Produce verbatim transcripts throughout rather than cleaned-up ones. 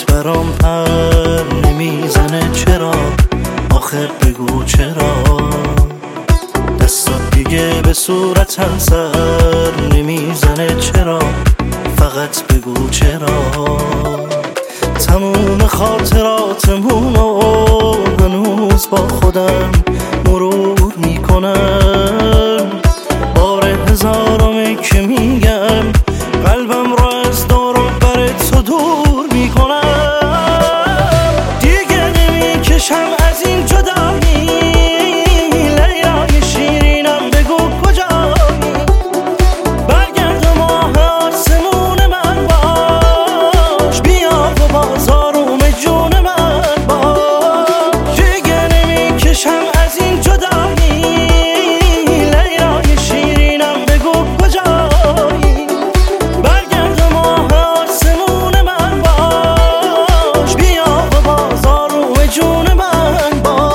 دلت برام پر نمیزنه چرا؟ آخر بگو چرا؟ دستات دیگه به صورتم سر نمیزنه چرا؟ فقط بگو چرا؟ تموم خاطراتمونو هنوز با خودم مرور میکنم، بار هزارمی که میگم قلبم رو از دور و بر تو دور میکنم. دیگه نمیکشم از این جدایی، لیلای شیرینم بگو کجایی؟ برگرد و ماه آسمون من باش، بیا و بازارم جون من باش. دیگه نمیکشم از این جدایی، لیلای شیرینم بگو کجایی؟ برگرد و ماه آسمون من باش، بیا و بازارم جون من باش.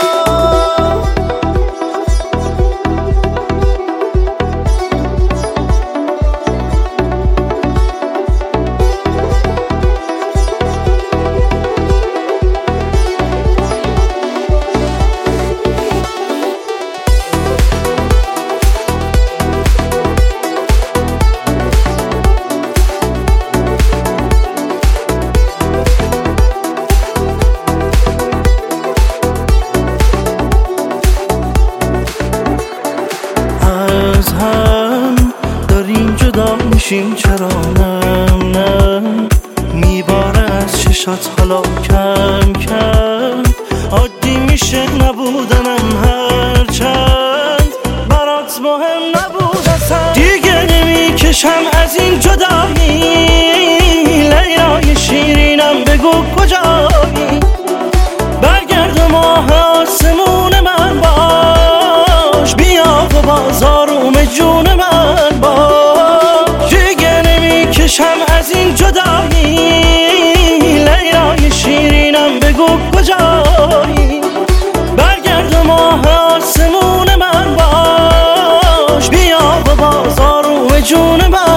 از هم داریم جدا میشیم چرا؟ نم نه میباره از چشات حالا کم کم، عادی میشه نبودنم هرچند برات مهم نبود اصلا. دیگه نمیکشم از این جدایی، لیلای شیرینم بگو کجایی؟ برگرد و ماه آسمون من باش، بیا و بازارم جون من باش. دیگه نمیکشم از این جدایی، لیلای شیرینم بگو کجایی؟ برگرد و ماه آسمون من باش، بیا و بازارم جون من